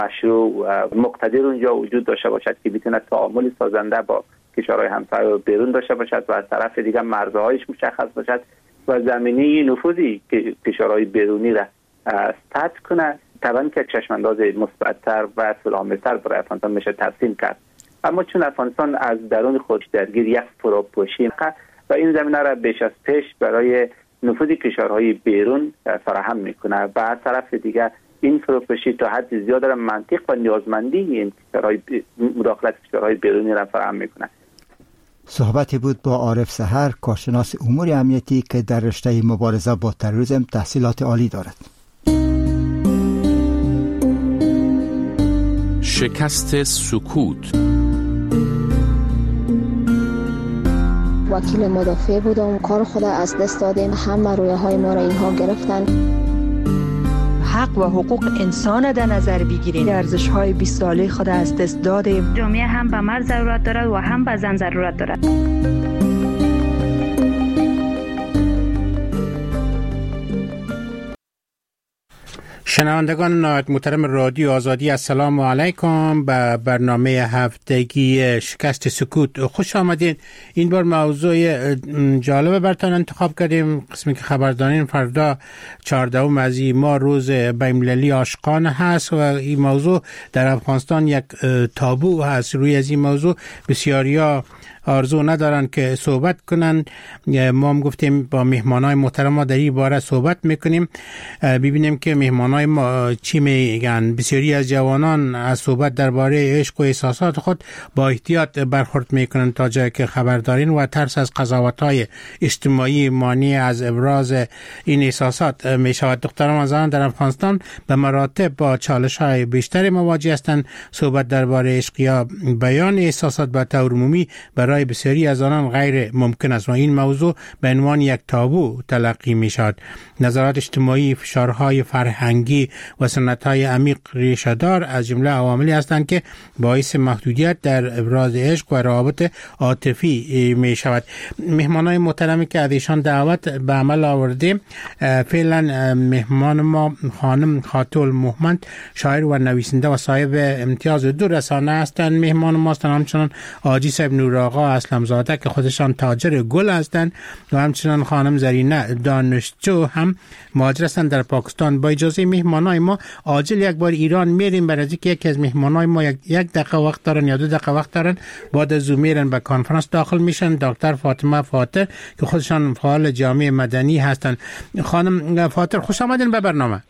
مشروع و مقتدر اونجا وجود داشته باشد که بتونه تعامل سازنده با کشورهای همسایه و بیرون داشته باشد و از طرف دیگه مرزهایش مشخص باشد و زمینه نفوذی که کشورهای بیرونی را استاد کنه. طبعا که چشمانداز مثبت‌تر و سلامت‌تر برای افغانستان میشه ترسیم کرد، اما چون افغانستان از درون خودش درگیر یک فروپاشی و این زمینه را بیش از پیش برای نفوذ کشورهای بیرون فراهم میکنه و از طرف دیگه این فروپاشی تا حد زیاد را منطق و نیازمندی این کشورهای مداخلت کشورهای بیرونی را فراهم میکنه. صحبتی بود با عارف سحر، کارشناس امور امنیتی که در رشته مبارزه با تروریسم تحصیلات عالی دارد. شکست سکوت. وکیل مدافع بودم، کار خود از دست دادیم، همه رویه های ما را اینها گرفتن. حق و حقوق انسان در نظر بگیریم، ارزش های 20 ساله خود از دست دادیم. جامعه هم به مرد ضرورت دارد و هم به زن ضرورت دارد. شنوندگان محترم رادیو آزادی، السلام علیکم. به برنامه هفتگی شکست سکوت خوش آمدین. این بار موضوع جالب براتون انتخاب کردیم، قسمی که خبردارین فردا 14 از این ماه روز بین‌المللی عاشقان هست و این موضوع در افغانستان یک تابو هست. روی از این موضوع بسیاریا آرزو ندارن که صحبت کنن. ما هم گفتیم با مهمانای محترم ما در این باره صحبت میکنیم، ببینیم که مهمانای ما چی میگن. بسیاری از جوانان از صحبت درباره عشق و احساسات خود با احتیاط برخورد میکنن تا جایی که خبر دارین و ترس از قضاوت‌های اجتماعی مانع از ابراز این احساسات میشود. دختران و زنان در افغانستان به مراتب با چالش‌های بیشتری مواجه هستند. صحبت درباره عشق یا بیان احساسات به طور عمومی برای بسیاری از آنان غیر ممکن است و این موضوع به عنوان یک تابو تلقی می شود. نظرات اجتماعی، فشارهای فرهنگی و سنت‌های عمیق ریشه‌دار از جمله عواملی هستند که باعث محدودیت در ابراز عشق و روابط عاطفی می شود. مهمانای محترمی که از ایشان دعوت به عمل آوردیم، فعلا مهمان ما خانم خاتول محمد، شاعر و نویسنده و صاحب امتیاز 2 رسانه هستند. مهمان ما هستند همچنان حاجی صاحب نورآقا اسلمزاده که خودشان تاجر گل هستند و همچنان خانم زرینه دانشجو هم مهاجر هستند در پاکستان. با اجازه مهمانای ما عاجل یک بار ایران میریم، برای اینکه یکی از مهمانای ما یک دقیقه وقت دارن یا 2 دقیقه وقت دارن، بعد از میرن به کنفرانس داخل میشن. دکتر فاطمه فاتر که خودشان فعال جامعه مدنی هستند. خانم فاتر خوش آمدین به برنامه.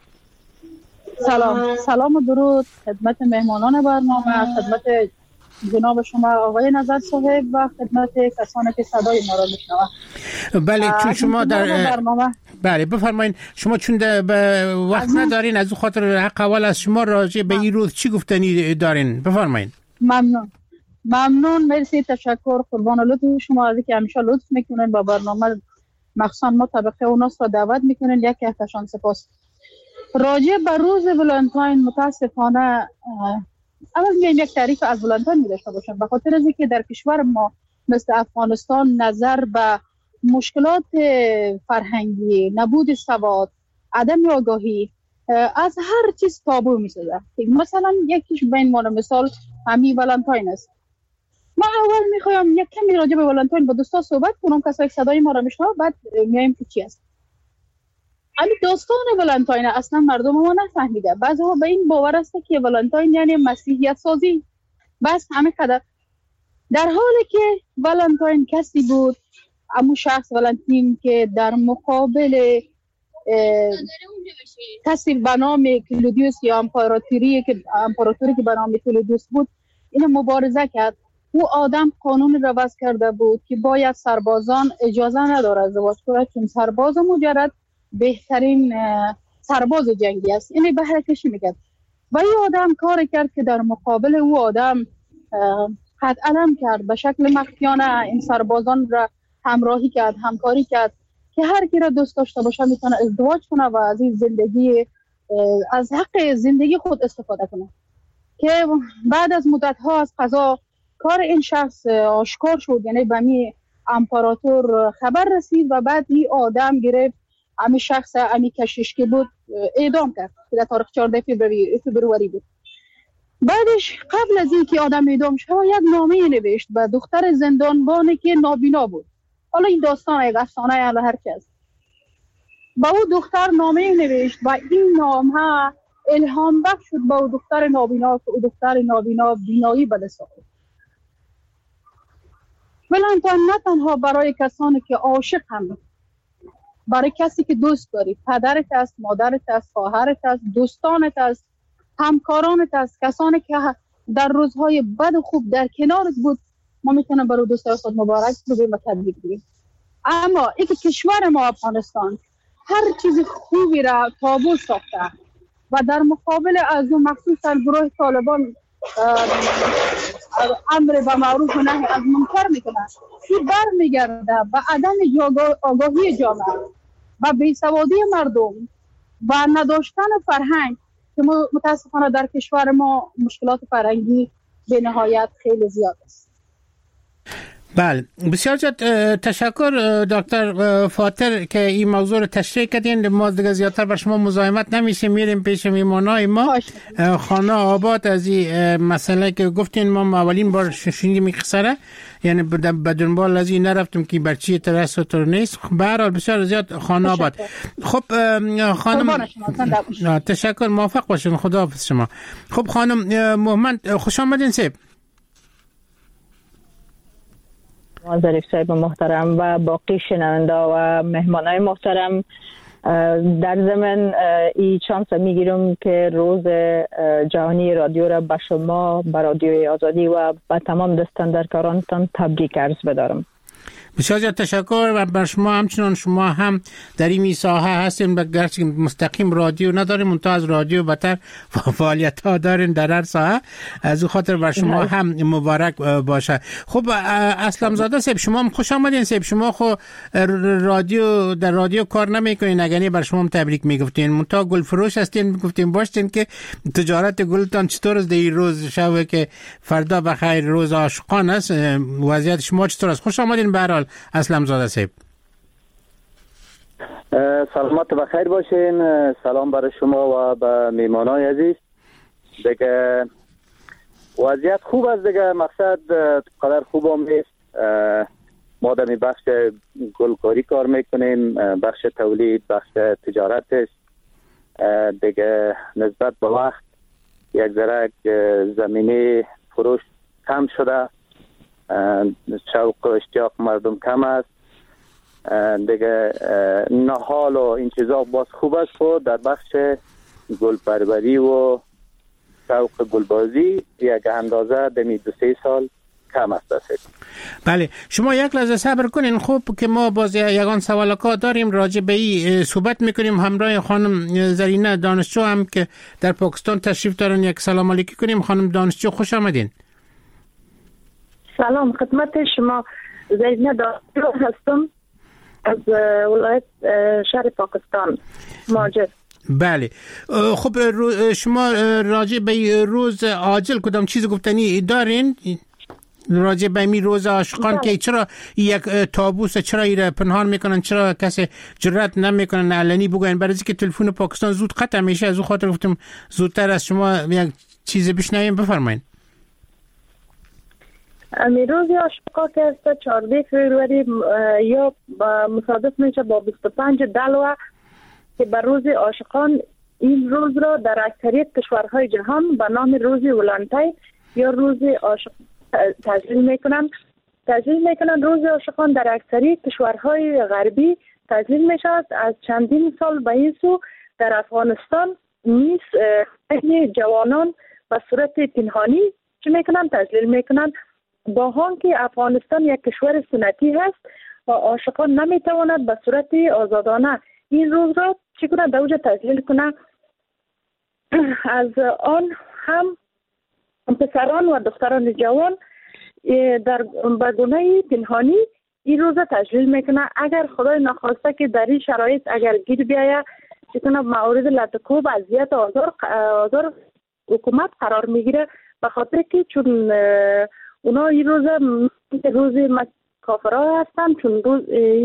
سلام و درود خدمت مهمانان برنامه، خدمت جناب شما آقای نظر صاحب و خدمت کسانی که صدای ما را میشنوند. بله، چون شما در بله بفرمایید. شما چون به وقت ندارین، از خاطر حق اول از شما راجع به این روز چی گفتنی دارین؟ بفرمایید. ممنون، مرسی، تشکر، قربان لطف شما از اینکه همیشه لطف میکنین با برنامه، مخصوصا ما طبقه اوناس را دعوت میکنین. یک احتشام سپاس. راجع به روز ولنتاین متاسفانه اول میگم یک تعریف از ولنتاین داشته باشم، به خاطر از اینکه در کشور ما مثل افغانستان نظر به مشکلات فرهنگی، نبود سواد، عدم آگاهی از هر چیز تابو میسازه. مثلا یکیش به عنوان مثال همین ولنتاین است. ما اول میخوایم یک کمی راجع به ولنتاین با دوستا صحبت کنم، کسایی که صدای ما را میشنوند، بعد میایم که چی است. همین داستان ولنتاین اصلا مردم ما نفهمیده. بعضی‌ها به این باور است که ولنتاین یعنی مسیحیت سازی، بس همین قدر. در حالی که ولنتاین کسی بود، همون شخص ولنتین که در مقابل کسی به نام کلودیوس یا امپراتوری که به نام کلودیوس بود، این مبارزه کرد. او آدم قانون را وضع کرده بود که باید سربازان اجازه نداره ازدواج کنند، چون سرباز مجرد بهترین سرباز جنگی است. اینی بهره کشی میکرد و این آدم کار کرد که در مقابل او آدم قد علم کرد، به شکل مخفیانه این سربازان را همراهی کرد، همکاری کرد که هر کی را دوست داشته باشه میتونه ازدواج کنه و از این زندگی، از حق زندگی خود استفاده کنه. که بعد از مدت ها از قضا کار این شخص آشکار شد، یعنی به می امپراتور خبر رسید و بعد این آدم گرفت همین شخص همین کشیش که بود اعدام کرد که در تاریخ 14 فبروری بود. بعدش قبل از اینکه آدم اعدام شد یک نامه نوشت به دختر زندانبانی که نابینا بود. حالا این داستان یک افسانه یا هر کس. با او دختر نامه نوشت و این نامه الهام بخش شد با دختر نابینا که دختر نابینا بینایی به دست آورد. ولن نه تنها برای کسانی که عاشق هم، برای کسی که دوست داری، پدرت است، مادرت است، خواهرت است، دوستانت است، همکارانت است، کسانی که در روزهای بد و خوب در کنارت بود، ما میتونیم برای دوستای خود مبارک بگیم و تبریک بگیم. اما این کشور ما افغانستان هر چیز خوبی را تابو ساخته و در مقابل از اون مخصوصا گروه طالبان امر به معروف و نهی از منکر میکنه. این برمیگرده به عدم آگاهی جامعه و بیسوادی مردم و نداشتن فرهنگ که متاسفانه در کشور ما مشکلات فرهنگی به نهایت خیلی زیاد است. بله، بسیار زیاد تشکر دکتر فاتر که این موضوع رو تشریح کردین. ما دیگه زیادتر بر شما مزاحمت نمیشیم، میریم پیش میمانای ما. خانه آباد از این مسئله که گفتین ما اولین بار شنیدیم این قصه، یعنی به دنبال از این نرفتم که بر چی ترس و نیست. به هر حال بسیار زیاد خانه آباد. خب خانم تشکر، موفق باشین، خداحافظ شما. خب خانم محمد خوش آمدین سیب. ظریف صاحب محترم و باقی شنونده و مهمانای محترم، در ضمن این چانس میگیرم که روز جهانی رادیو را به شما، به رادیوی آزادی و به تمام دستاندرکارانتان تبریک عرض بدارم. بسیار زیاد تشکر و بر شما همچنان شما هم در این ساحه هستین، گرچه مستقیم رادیو نداریم منتها از رادیو بهتر فعالیت ها دارین در هر ساحه، از اون خاطر بر شما هم مبارک باشه. خب اسلم زاده صاحب شما هم خوش آمدین صاحب. شما خو رادیو در رادیو کار نمیکنین، اگه بر شما هم تبریک میگفتین، منتها گل فروش هستین، میگفتین باشین که تجارت گلتان چطور است در این روز شب که فردا بخیر روز عاشقان است، وضعیت شما چطور است؟ خوش آمدین به اسلم زاده صاحب. سلامت و بخیر باشین. سلام برای شما و به میمانای عزیز. دیگه وضعیت خوب است دیگه، مقصد قدر خوب هم نیست. ما در بخش گلکاری کار میکنیم، بخش تولید، بخش تجارتش دیگه نسبت به وقت یک ذره زمینه فروش کم شده، شوق و اشتیاق مردم کم است دیگه. نهال و این چیزا باز خوب است، خود در بخش گل پروری و شوق گلبازی یک اندازه دمی 2-3 سال کم است. بله شما یک لحظه صبر کنین. خوب که ما باز یگان سوالکا داریم راجع به این صحبت میکنیم. همراه خانم زرینه دانشجو هم که در پاکستان تشریف دارن یک سلام علیکی کنیم. خانم دانشجو خوش آمدین. سلام خدمت شما، زرینه دانشجو هستم از ولایت شهر پاکستان مهاجر. بله خب شما راجع به روز عاجل کدام چیز گفتنی دارین راجع به می روز عاشقان که چرا یک تابوس، چرا ایره پنهان میکنن، چرا کسی جرأت نمیکنن علنی بگن؟ برای اینکه تلفن پاکستان زود قطع میشه، از اون خاطر گفتم زودتر از شما یک چیز بشنویم. بفرمایید. روز عاشقان که است 14 فوریه یا مصادف میشه با 25 دلو که بر روز عاشقان. این روز را در اکثریت کشورهای جهان به نام روز ولنتاین یا روز عاشق تجلیل میکنن. روز عاشقان در اکثریت کشورهای غربی تجلیل میشود. از چندین سال به این سو در افغانستان نیز جوانان به صورت پنهانی چه میکنن؟ تجلیل میکنن، با آنکه افغانستان یک کشور سنتی هست و عاشقان نمیتواند به صورت آزادانه این روز را چی کنه؟ دوجه تجلیل کنه. از آن هم پسران و دختران جوان در بگونه پنهانی این روز تجلیل میکنه. اگر خدای نخواسته که در این شرایط اگر گیر بیایه چی کنه مورد لطکوب، اذیت، آزار حکومت قرار میگیره، به خاطر که چون اونا این روز کافرها هستن، چون روز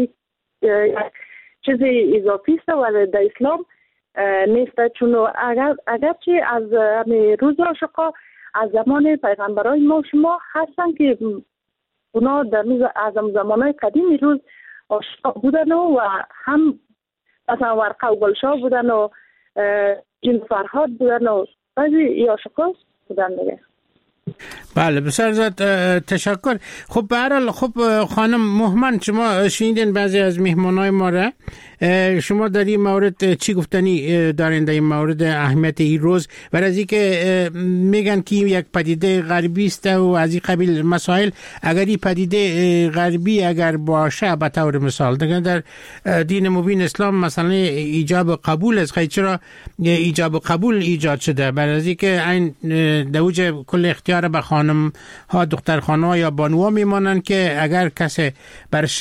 چیز اضافی است و در اسلام نیست. چون اگرچه از روز عاشقا از زمان پیغمبرای ما شما هستن که اونا در از زمانهای قدیم روز عاشق بودن و هم مثلا ورقه و گلشاه بودن و جن فرهاد بودن و بعضی عاشقا بودن دیگه. بله بسیار زیاد تشکر. خب به هر حال خب خانم مهمن، شما شنیدین بعضی از مهمانای ما را، شما در این مورد چی گفتنی دارین در این مورد اهمیت این روز و از اینکه میگن که یک پدیده غربی است و از این قبیل مسائل، اگر این پدیده غربی اگر باشه به طور مثال دیگه در دین مبین اسلام مثلا ایجاب قبول است، خیلی چرا ایجاب قبول ایجاد شده؟ برای از اینکه این دوج کل اختیار به خانم ها دختر خانه یا بانوها میمانند که اگر کسی برش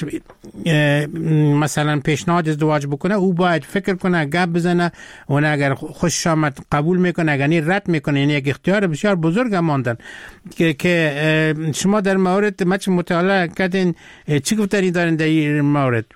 مثلا پیشنهاد ازدواج بکنه او باید فکر کنه، گپ بزنه و اگر خوشش آمد قبول میکنه، اگر رد میکنه. یعنی یک اختیار بسیار بزرگ ماندن که شما در مورد مطالعه کردین، چی گفتنی دارین در این مورد؟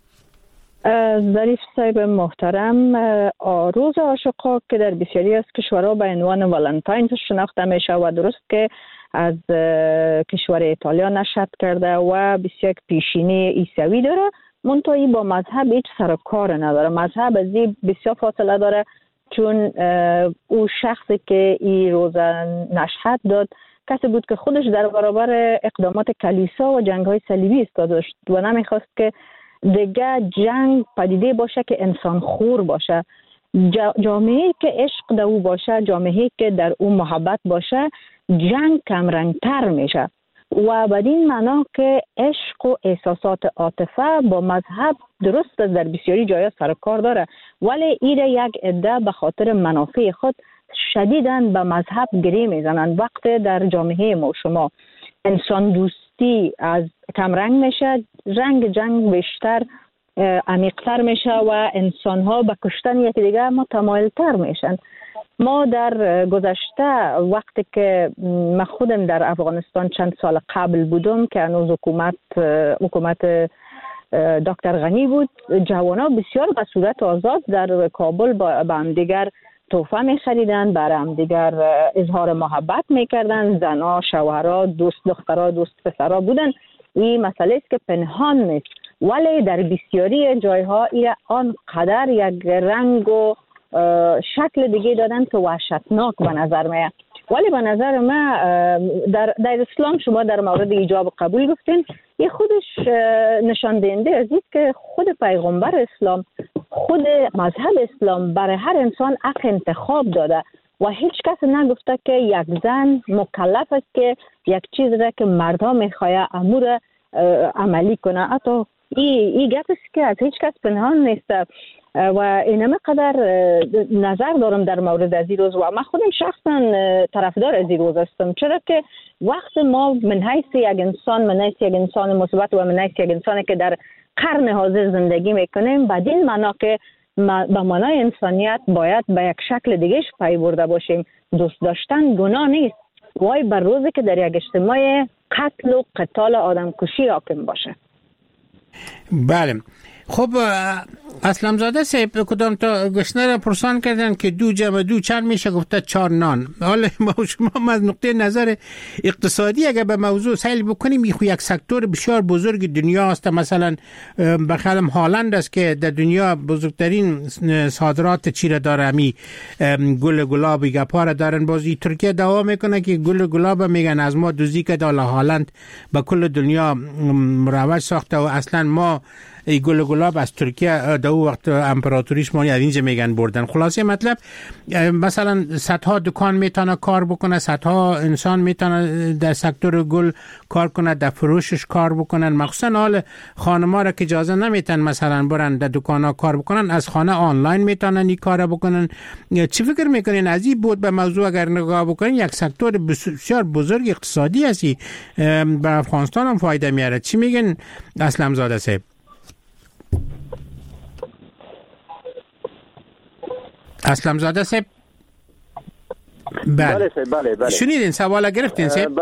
ظریف صاحب محترم، روز عاشقا که در بسیاری از کشورها به عنوان والنتاین شناخته میشه و درست که از کشور ایتالیا نشأت کرده و بسیار پیشینی عیسوی داره، منتهی با مذهب هیچ سر و کار نداره. مذهب از این بسیار فاصله داره، چون او شخصی که این روز نشأت داد کسی بود که خودش در برابر اقدامات کلیسا و جنگ‌های صلیبی ایستاده داشت و نمیخواست که دیگه جنگ پدیده باشه که انسان خور باشه. جامعه‌ای که عشق در او باشه، جامعه‌ای که در او محبت باشه، جنگ کمرنگتر میشه و بدین معنا که عشق و احساسات عاطفه با مذهب درست در بسیاری جایا سر کار داره، ولی ایره یک عده به خاطر منافع خود شدیداً به مذهب گری میزنن. وقت در جامعه ما شما انسان دوستی از کمرنگ میشه، رنگ جنگ بیشتر عمیق‌تر میشه و انسان‌ها به کشتن یکدیگر متمایل‌تر میشن. ما در گذشته وقتی که من خودم در افغانستان چند سال قبل بودم که هنوز حکومت دکتر غنی بود، جوانا بسیار به صورت آزاد در کابل با هم دیگر تحفه می خریدن، برای هم دیگر اظهار محبت می کردن، زنا، شوهرها، دوست دخترها، دوست پسرها بودن. این مسئله است که پنهان نیست، ولی در بسیاری جایها آن قدر یک رنگ و شکل دیگه دادن که وحشتناک به نظر میاد. ولی به نظر من در اسلام شما در مورد ایجاب قبول گفتین، یه خودش نشان دهنده از این که خود پیغمبر اسلام، خود مذهب اسلام برای هر انسان حق انتخاب داده و هیچ کس نگفته که یک زن مکلف است که یک چیز را که مردها میخواه امور عملی کنه. حتی این گپ است که از هیچ کس پنهان نیست و اینم قدر نظر دارم در مورد از این روز و من خودم شخصا طرفدار از این روز هستم، چرا که وقت ما من حیث یک انسان مثبت و من حیث یک انسانی که در قرن حاضر زندگی میکنیم، بدین معنا که به معنای انسانیت باید به یک شکل دیگهش پی برده باشیم. دوست داشتن گناه نیست، وای بر روزی که در یک اجتماع قتل و قتال آدم کشی حاکم باشه. بله. خب اسلم زاده صاحب کدام تا گشنه را پرسان کردن که 2 جمع 2 چند میشه؟ گفته 4 نان. حالا ما شما از نقطه نظر اقتصادی اگر به موضوع سیل بکنیم، یک سکتور بسیار بزرگ دنیا است. مثلا بخالم هالند است که در دنیا بزرگترین صادرات چیره داره، همی گل گلاب گپا دارن. بازی ترکیه دعوا میکنه که گل گلاب میگن از ما دوزی که دال هالند به کل دنیا مروج ساخته و اصلا ما ای گل گلاب از ترکیه در وقت امپراتوریش ما از اینجا میگن بردن. خلاصه مطلب مثلا صدها دکان میتونه کار بکنه، صدها انسان میتونه در سکتور گل کار کنه، در فروشش کار بکنن. مخصوصا حال خانم‌ها را که اجازه نمیتن مثلا برن در دکانا کار بکنن، از خانه آنلاین میتونن این کارا بکنن. چی فکر میکنین از این بود به موضوع اگر نگاه بکنین؟ یک سکتور بسیار بزرگ اقتصادی هستی، به افغانستان هم فایده میاره. چی میگن اسلم زاده صاحب؟ اسلم زاده صاحب بله شنیدین سوال گرفتین صاحب؟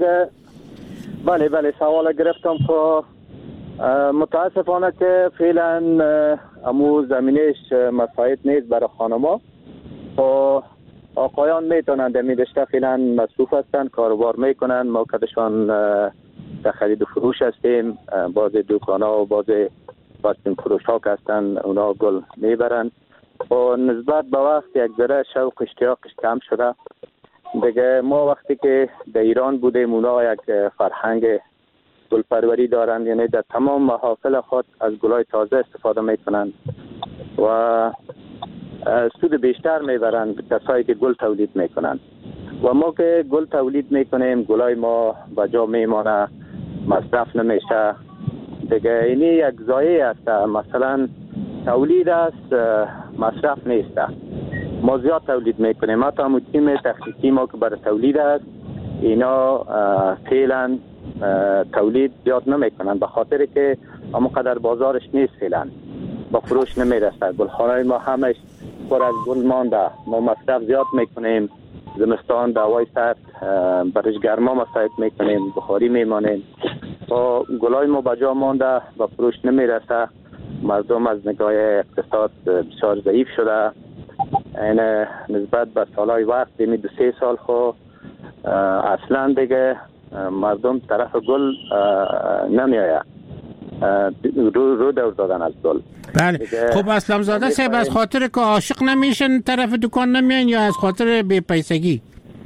بله سوال گرفتم که متاسفانه که فعلا امو زمینش مساعد نیست برای خانما. آقایان میتونن در میدشته فعلا مصروف هستن، کاروبار میکنن، ما کدشان در خرید و فروش هستیم. بعض دکان ها و بعض واسطین فروش ها که هستن اونا گل میبرن و نسبت به وقت یک ذره شوق اشتیاقش کم شده دیگه. ما وقتی که در ایران بودیم اونا یک فرهنگ گل پروری دارن، یعنی در تمام محافل خود از گلای تازه استفاده میکنن و سود بیشتر میبرن کسایی که گل تولید میکنن و ما که گل تولید میکنیم گلای ما بجا میمانه، مصرف نمیشه دیگه. اینی یک ضایعه است، مثلا تولید است مصرف نیست. ما زیاد تولید میکنیم، حتی همون تیم تخصیصی ما که برای تولید است اینا فعلا تولید زیاد نمیکنن به خاطر که اما قدر بازارش نیست، فعلا با فروش نمیرسه. گلخانه ما همش پر از گل مانده، ما مصرف زیاد میکنیم. زمستان دوای سرد برش گرما مصرف میکنیم، بخاری میمانیم و گلای ما بجا مانده و فروش نمیرسه. مردم از نگاه اقتصاد بسیار ضعیف شده. این نسبت به سالهای وقت یعنی 2-3 سال خو اصلا دیگه مردم طرف گل نمیآید، رو دور دادن از گل. بله. خب اسلام زاده صاحب از خاطر که عاشق نمیشن طرف دکان نمیان یا از خاطر بی پیسگی؟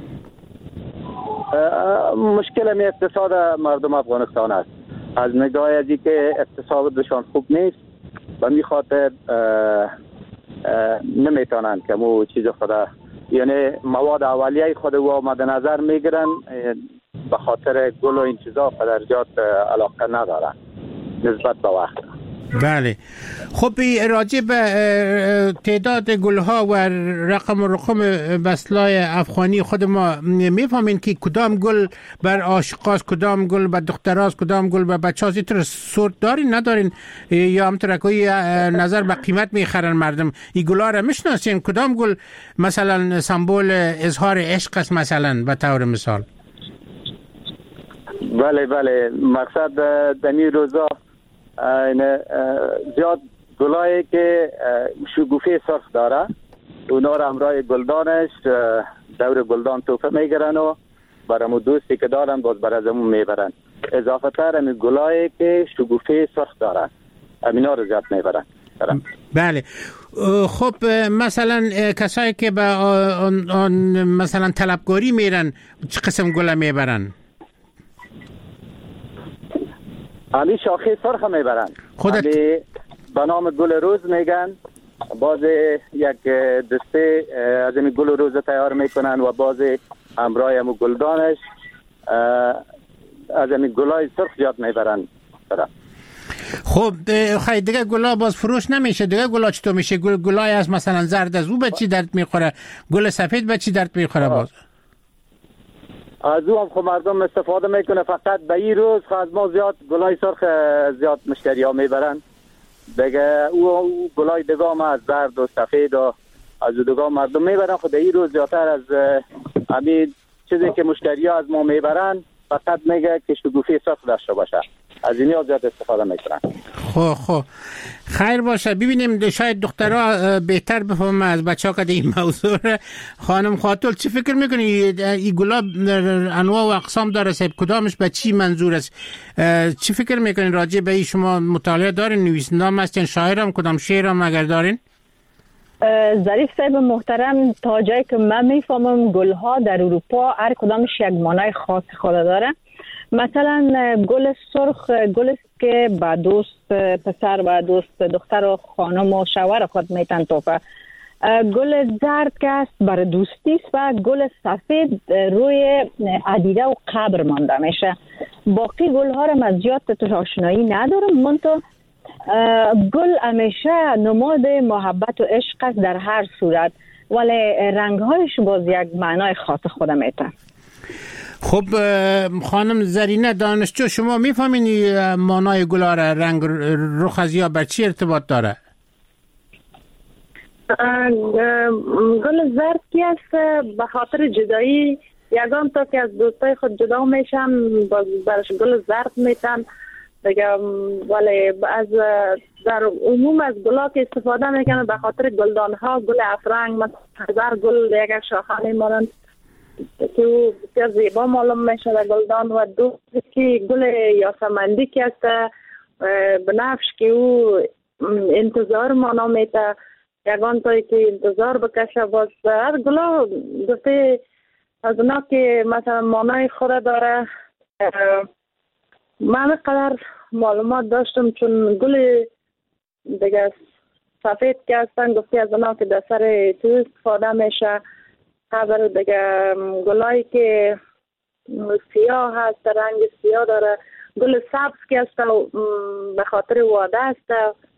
مشکل اقتصاد مردم افغانستان است. از نگاه ازی که اقتصادشان خوب نیست و می خاطر نمیتونن که مو چیز خدا، یعنی مواد اولیه خود و مد نظر میگیرن، به خاطر گل و این چیزا قدر زیاد علاقه ندارن نسبت به وقت. بله. خب راجع به تعداد گلها و رقم بسلای افغانی خود ما میفهمین که کدام گل بر عاشقاست، کدام گل بر دختراست، کدام گل بر بچه‌هاست؟ اینطور سورت دارین ندارین یا همطور که نظر به قیمت میخرن مردم؟ این گلها را میشناسین؟ کدام گل مثلا سمبل اظهار عشق است مثلا به طور مثال؟ بله مقصد دمی روزا زیاد گلایی که شگوفه سرخ داره اونا را همراه گلدانش دور گلدان توفه میگرن و برامو دوستی که دارن باز برازمون میبرن. اضافه تر همی گلایی که شگوفه سرخ داره همینا رو زیاد میبرن. بله. خب مثلا کسایی که به مثلا طلبکاری میرن چه قسم گل میبرن؟ علی شاخه سرخ میبرن، خودت به نام گل روز میگن. باز یک دسته از این گل روز تیار میکنن و باز همراه همون گلدانش از این گلای سرخ زیاد میبرن. خب خیلی دیگه گلا باز فروش نمیشه دیگه. گلا چطور میشه؟ گلای از مثلا زرد از او به چی درد میخوره؟ گل سفید به چی درد میخوره؟ باز از او هم خب مردم استفاده میکنه، فقط به این روز از ما زیاد گلای سرخ زیاد مشتری ها میبرن دیگه. او گلای دیگه هم از زرد و سفید و از او دیگه مردم میبرن. خود این روز زیادتر از همین چیزی که مشتری ها از ما میبرن فقط میگه که شگوفی سرخ داشته باشه، از این ها زیاد استفاده میکنن. خب خیر باشه. ببینیم شاید دخترها بهتر بفهمه از بچه ها که این موضوع. خانم خاتون چی فکر میکنی؟ این گلاب انواع و اقسام داره صاحب، کدامش به چی منظور است؟ چی فکر میکنین راجع به این؟ شما مطالعه دارین؟ نویسنده هم هستین؟ شاعرم؟ کدام شعر هم اگر دارین؟ ظریف صاحب محترم، تا جایی که من میفهمم گلها در اروپا هر کدامش یک معنای خاص خود داره. مثلا گل سرخ گل است که با دوست پسر و دوست دختر و خانم و شوهر خود میتن توفه. گل زرد که است برای دوستی است و گل سفید روی عدیده و قبر مانده میشه. باقی گل ها را من زیاد توش آشنایی ندارم، منتها گل همیشه نماد محبت و عشق است در هر صورت، ولی رنگ هایش باز یک معنای خاص خود میتن. خب خانم زرینه دانشجو، شما میفهمین معنای گل‌ها را؟ رنگ رخ از یا بر چی ارتباط داره؟ گل زرد کی است به خاطر جدایی، یگان تا که از دوستای خود جدا میشن برش گل زرد میتن دیگه ولی از در عموم از گلا که استفاده میکنن به خاطر گلدان ها، گل افرنگ مثلا هزار گل یک شاخانه مانند که بسیار زیبا معلوم میشه در گلدان، و دو که گل یاسمندی که است بنفش که او انتظار مانا میته یگان تایی که انتظار بکشه. باز هر گلا گفته از اونا که مثلا مانای خود داره. من قدر معلومات داشتم چون گل دیگه سفید که هستن گفته از اونا که در سر تو استفاده میشه. خبر دیگه گلایی که سیاه هست، رنگ سیاه داره، گل سبز که هست به خاطر واده هست.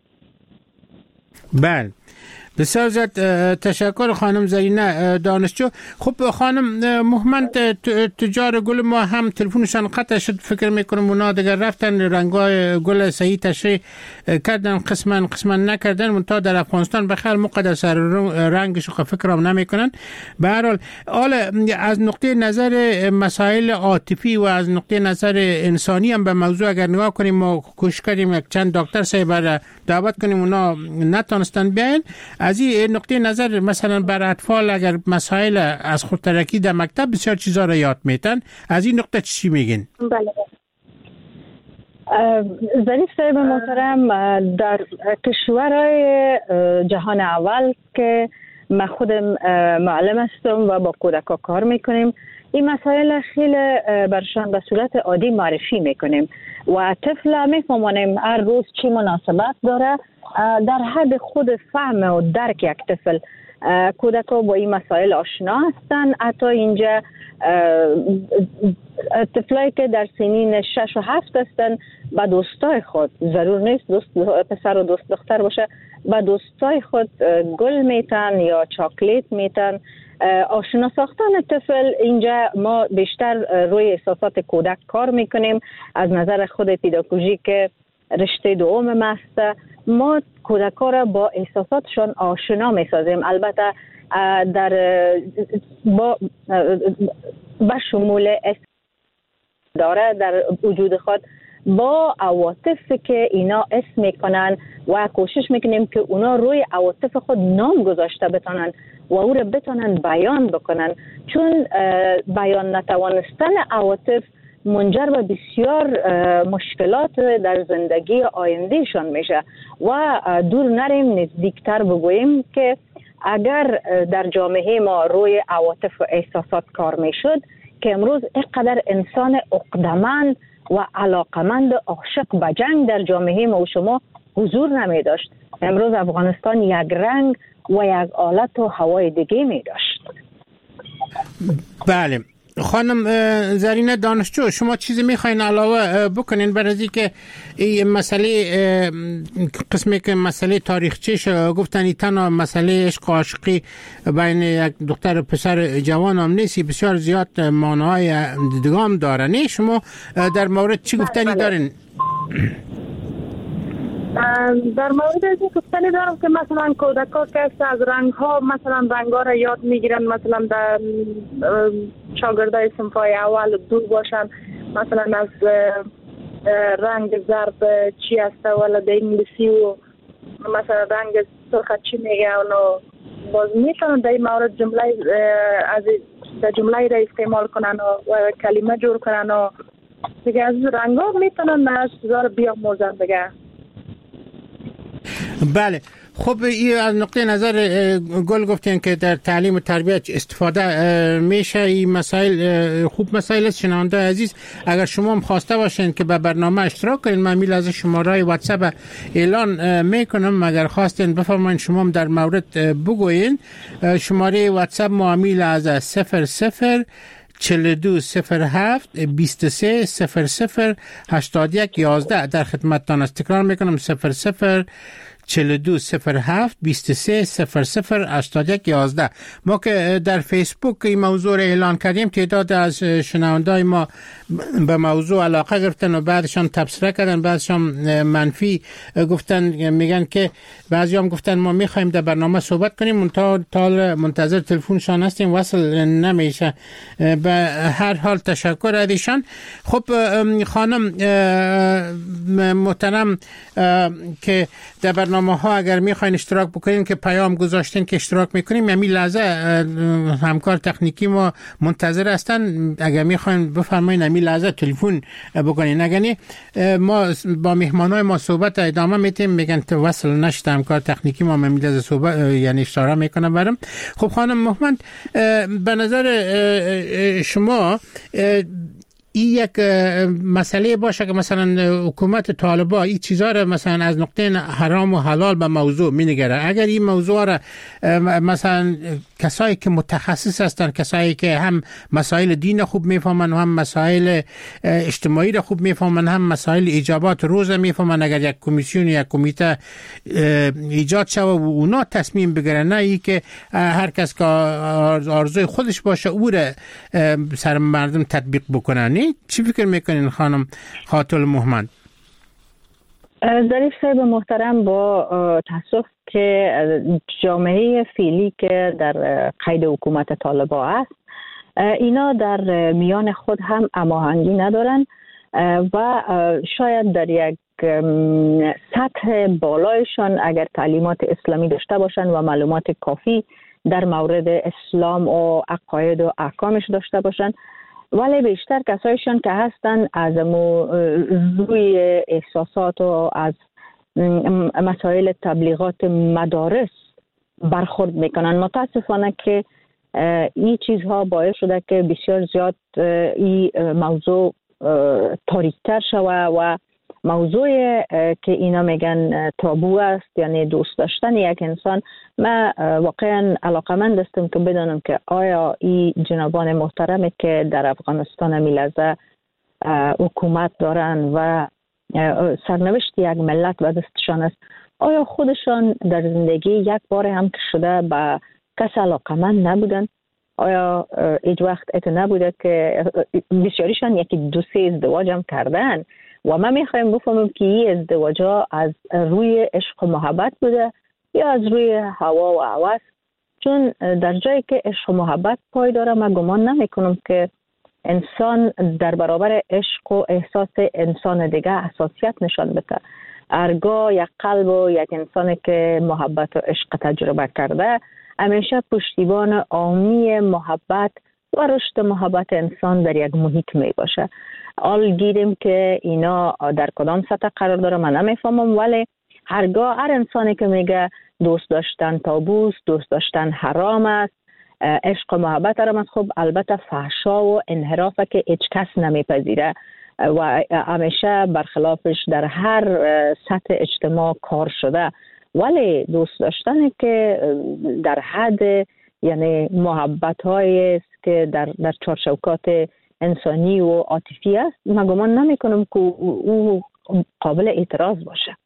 بله بسیار زیاد تشکر خانم زرینه دانشجو. خب خانم محمد تجار گل ما هم تلفنشان قطع شد، فکر میکنم اونا دیگر رفتن رنگای گل صحیح تشریح کردن، قسما نکردن، منتها در افغانستان بخیر مقدر سر رنگش فکرام نمیکنن. به هر حال از نقطه نظر مسائل عاطفی و از نقطه نظر انسانی هم به موضوع اگر نگاه کنیم، ما کوشش کردیم یک چند دکتر صاحب دعوت کنیم، اونا نتونستن بیاین. از این نقطه نظر مثلا بر اطفال اگر مسائل از خودترکی در مکتب بسیار چیزا را یاد میتن، از این نقطه چی میگین؟ بله ظریف صاحب محترم، در کشورهای جهان اول که من خودم معلم هستم و با کودکا کار میکنیم، این مسائل خیلی برشان به صورت عادی معرفی میکنیم و طفل میفهمونیم هر روز چی مناسبت داره در حد خود فهم و درک یک طفل. کودکا با این مسائل آشنا هستن. حتی اینجا طفلایی که در سنین 6 و 7 هستن با دوستای خود، ضرور نیست دوست پسر و دوست دختر باشه، با دوستای خود گل میتن یا چاکلیت میتن. آشنا ساختن طفل اینجا ما بیشتر روی احساسات کودک کار میکنیم. از نظر خود پداگوژیک رشته دوم است، ما کودک‌ها را با احساساتشان آشنا می‌سازیم. البته در با شمول داره در وجود خود با عواطف که اینا اسم میکنن و کوشش میکنیم که اونا روی عواطف خود نام گذاشته بتونن و او را بتونن بیان بکنن، چون بیان نتوانستن عواطف منجر به بسیار مشکلات در زندگی آیندهشان میشه. و دور نریم نزدیکتر بگوییم که اگر در جامعه ما روی عواطف و احساسات کار میشد که امروز اینقدر انسان عقده‌مند و علاقمند عاشق به جنگ در جامعه ما و شما حضور نمی داشت. امروز افغانستان یک رنگ و یک حالت و هوای دیگه می داشت. بله خانم زرینه دانشجو، شما چیزی میخواین علاوه بکنین بر از اینکه این مسئله قسمی که مسئله تاریخچه‌اش گفتن این تنها مسئله عشق و عاشقی بین یک دختر و پسر جوان هم نیست، بسیار زیاد معناهای دیگه داره. نه شما در مورد چی گفتنی دارین؟ در مورد این گفتنی دارم که مثلا کودک‌ها که از رنگ‌ها مثلا رنگ‌ها را یاد میگیرن، مثلا در شاگردای صنف‌های اول دور باشن، مثلا از رنگ زرد چی است ولی در انگلیسی و مثلا رنگ سرخ چی میگه و باز میتونن در این مورد جمله از جمله را استعمال کنن و کلمه جور کنن و دیگه از رنگ‌ها میتونن از چیزا رو بیاموزن دیگه. بله خب این از نقطه نظر گل گفتین که در تعلیم و تربیت استفاده میشه. این مسائل خوب مسائل است. شنونده عزیز اگر شما هم خواسته باشین که به برنامه اشتراک کنین، من میل از شماره واتساپ اعلان میکنم، اگر خواستین بفرمایین شما هم در مورد بگوین. شماره واتساپ معامل از 00 4207 23 00 81 11 در خدمتتان است. تکرار میکنم 00 4207 2300 ما که در فیسبوک این موضوع را اعلان کردیم، تعداد از شنوندای ما به موضوع علاقه گرفتن و بعدشان تبصره کردن، بعدشان منفی گفتن، میگن که بعضی هم گفتن ما میخوایم در برنامه صحبت کنیم، تا منتظر تلفنشان هستیم، وصل نمیشه. به هر حال تشکر از ایشان. خب خانم محترم که در برنامه ها اگر میخواین اشتراک بکنین که پیام گذاشتین که اشتراک میکنیم، همین لحظه همکار تکنیکی ما منتظر هستن، اگر میخواین بفرمایین همین لحظه تلفن بکنین، اگر نه ما با مهمانای ما صحبت ادامه میتیم. میگن تو وصل نشد، همکار تکنیکی ما همین لحظه صحبت یعنی اشاره میکنه برام. خب خانم محمد، به نظر شما این یک مسئله باشه که مثلا حکومت طالبان این چیزا را مثلا از نقطه حرام و حلال به موضوع می‌نگره، اگر این موضوع را مثلا کسایی که متخصص هستن، کسایی که هم مسائل دین خوب میفهمن و هم مسائل اجتماعی را خوب میفهمن، هم مسائل ایجابات روز میفهمن، اگر یک کمیسیون یا کمیته ایجاد شود و اونا تصمیم بگیرن، نه ای که هر کس که آرزوی خودش باشه او را سر مردم تطبیق بکنن. چی فکر میکنین خانم خاتون محمد؟ ظریف صاحب محترم، با تاسف که جامعه فعلی که در قید حکومت طالبان است، اینا در میان خود هم هماهنگی ندارن و شاید در یک سطح بالایشان اگر تعلیمات اسلامی داشته باشن و معلومات کافی در مورد اسلام و عقاید و احکامش داشته باشن، ولی بیشتر کسایشان که هستن از روی احساسات و از مسائل تبلیغات مدارس برخورد میکنن. متاسفانه که این چیزها باعث شده که بسیار زیاد این موضوع تاریک‌تر شود و موضوع که اینا میگن تابو است، یعنی دوست داشتن یک انسان، من واقعا علاقمند هستم که بدانم که آیا این جنابان محترمی که در افغانستان میلزه حکومت دارن و سرنوشت یک ملت و دستشان است، آیا خودشان در زندگی یک بار هم که شده به کس علاقمند نبودن؟ آیا هیچ وقت ات نبوده که بسیاریشان یکی دو سه ازدواج هم کردن و من میخوایم بفهمم که این ازدواج ها از روی عشق و محبت بوده یا از روی هوا و هوس؟ چون در جایی که عشق و محبت پای داره، من گمان نمی کنم که انسان در برابر عشق و احساس انسان دیگه حساسیت نشان بده. هرگاه یک قلب و یک انسانی که محبت و عشق تجربه کرده همیشه پشتیبان عامی محبت و رشد محبت انسان در یک محیط می باشه. حال گیریم که اینا در کدام سطح قرار داره من نمیفهمم، ولی هرگاه هر انسانی که میگه دوست داشتن تابوست، دوست داشتن حرام است، عشق و محبت حرام است، خب البته فحشا و انحرافه که هیچ کس نمیپذیره و همیشه برخلافش در هر سطح اجتماع کار شده، ولی دوست داشتن که در حد یعنی محبت هایی است که در چارچوکات انسانی و عاطفی است، من گمان نمی کنم که او قابل اعتراض باشه.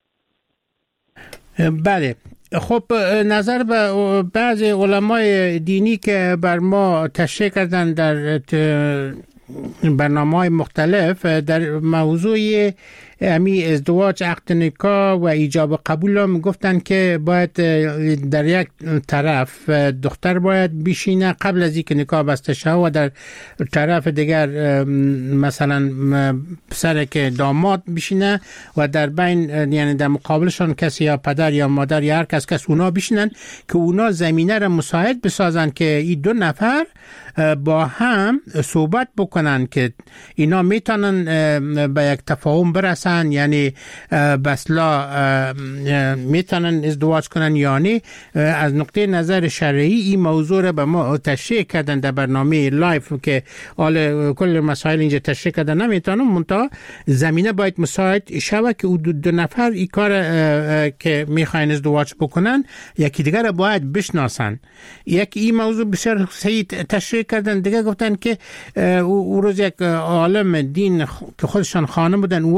بله، خب نظر به بعضی علمای دینی که بر ما تشریح کردن در برنامه‌های مختلف در موضوع امی ازدواج، عقد نکاح و ایجاب قبول هم گفتن که باید در یک طرف دختر باید بشینه قبل از اینکه نکاح بسته شه و در طرف دیگر مثلا پسر که داماد بشینه و در بین یعنی در مقابلشان کسی یا پدر یا مادر یا هر کس اونا بشینن که اونا زمینه را مساعد بسازن که این دو نفر با هم صحبت بکنن که اینا میتونن به یک تفاهم برسن، یعنی بسلا میتونن ازدواج کنن یا نه. از نقطه نظر شرعی این موضوع را به ما تشریح کردن در برنامه لایف که کل مسائل اینجا تشریح کردن نمیتونن، منتها زمینه باید مساعد شود که دو نفر این کار که میخواین ازدواج بکنن یکی دیگر را باید بشناسن. یکی این موضوع بسیار صحیح تشریح کردن. دیگه گفتن که او روز یک عالم دین که خودشان خانم بودن، او گفتن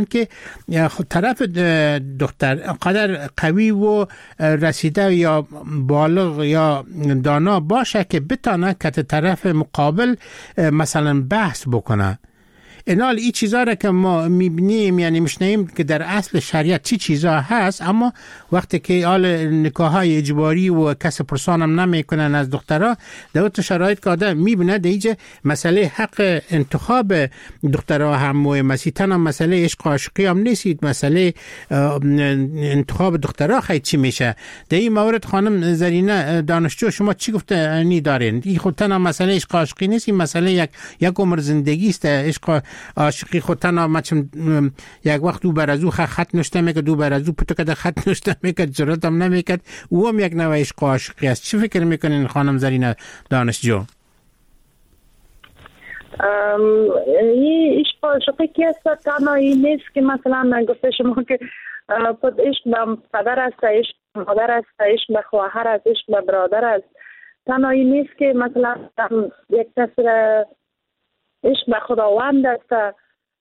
میگن که طرف دختر قدر قوی و رسیده یا بالغ یا دانا باشه که بتانه که طرف مقابل مثلا بحث بکنه. اینال این چیزا را که ما میبینیم یعنی میشنیم که در اصل شریعت چی چیزا هست، اما وقتی که آل نکاحای اجباری و کس پرسانم نمیکنن از دخترها، در اون شرایط که آدم میبینه دیگه مسئله حق انتخاب دخترها هم و مسیحتن هم مسئله عشق و عاشقی هم نیستید، مسئله انتخاب دخترها خیلی چی میشه. در این مورد خانم زرینه دانشجو شما چی گفته نی دارین؟ این خودتن هم مسئله عشق و عاشقی نیست، این مسئله یک عمر زندگی است. عشق عاشقی خود تنها مچم یک وقت دو بر از او خط نشته میکرد، دو بر از او پتو کده خط نشته میکرد، جرات هم نمیکرد، او هم یک نوع عشق عاشقی است. چی فکر میکنین خانم زرینه دانشجو؟ این عشق عاشقی که است تنها این نیست که مثلا گفته شما که خود عشق به پدر است، عشق به مادر است، عشق به خواهر است، عشق به برادر است. تنها این نیست که مثلا یک کس عشق به خداوند است.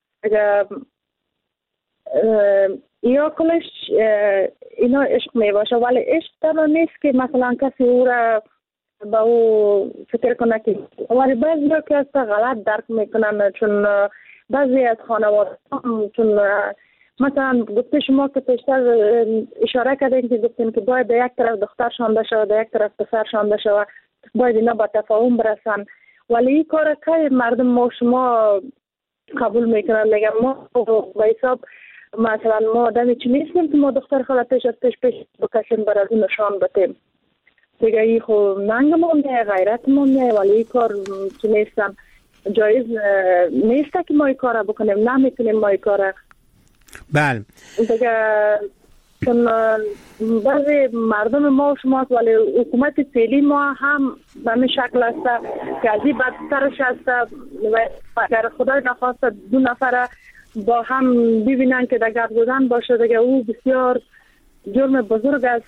یا کلش اینا عشق می باشه، ولی عشق تنها نیست که مثلا کسی او را به او فکر کنه که، ولی بعضی را که است غلط درک میکنن، چون بعضی از خانواده چون مثلا گفته شما که پیشتر اشاره کردین که گفتین که باید یک طرف دختر شانده شود، یک طرف پسر شانده شود، باید اینا با تفاهم برسن، ولی این کار که مردم ما شما قبول میکنن. میگم ما به حساب مثلا ما آدمی چی نیستیم که ما دختر خلا پیش بکشیم برای از نشان بتیم دیگه. این خب ننگ ما میه، غیرت ما میه، ولی این کار چی نیستم، جایز نیست که ما این کار بکنیم، نمیتونیم ما این کار. بله دیگه چون بعضی مردم ما و شما، ولی حکومت فعلی ما هم به همین شکل است که از این بدترش است. اگر خدای نخواست دو نفر با هم ببینن که در گردگذن باشه دیگه او بسیار جرم بزرگ است.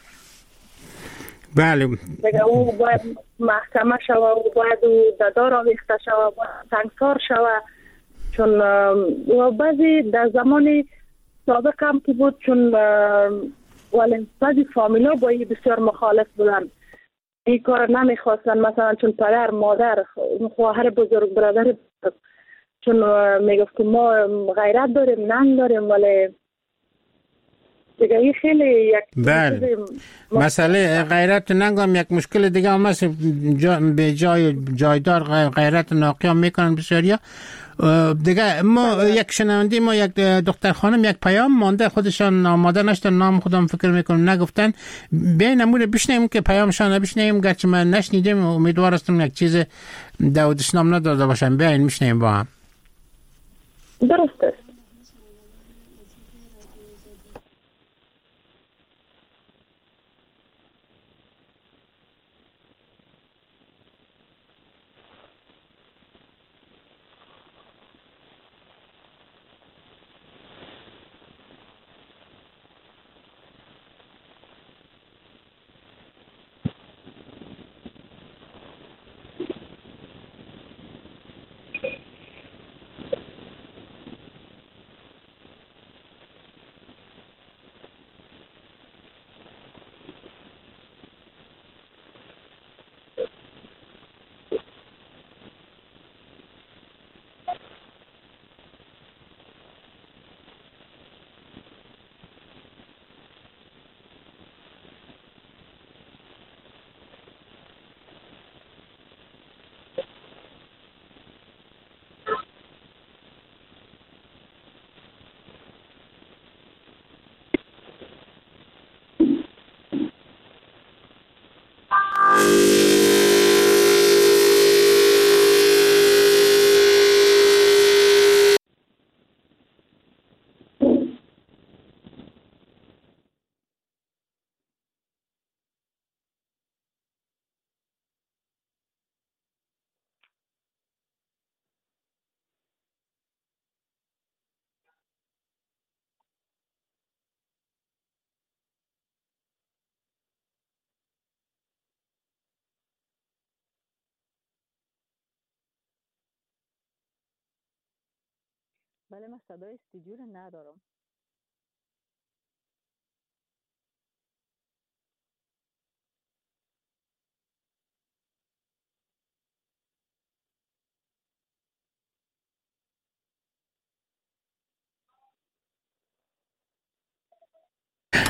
بله دیگه او باید محکمه شوه، او باید ددار آویخته شوه، باید تنگسار شوه. چون بعضی در زمان سابق هم که بود، چون ولی بعضی فامیلا با این بسیار مخالف بودن، این کار نمیخواستن، مثلا چون پدر، مادر، خواهر بزرگ، برادر بزرگ، چون میگفت که ما غیرت داریم، ننگ داریم، ولی دیگه این خیلی یک بله مسئله غیرت و ننگ هم یک مشکل دیگه هم هست. به جایدار غیرت ناقی هم میکنن بسیاریا دیگه. ما یک شنونده ما یک دختر خانم یک پیام مانده، خودشان آماده نشدن، نام خودم فکر میکنم نگفتن. بیاین نمونه بشنیم که پیامشان بشنیم، گرچه من نشنیدم، امیدوار هستم یک چیز دودشنام نداده باشم. بیاین میشنیم با هم. درسته. بله من صدای استودیو رو ندارم.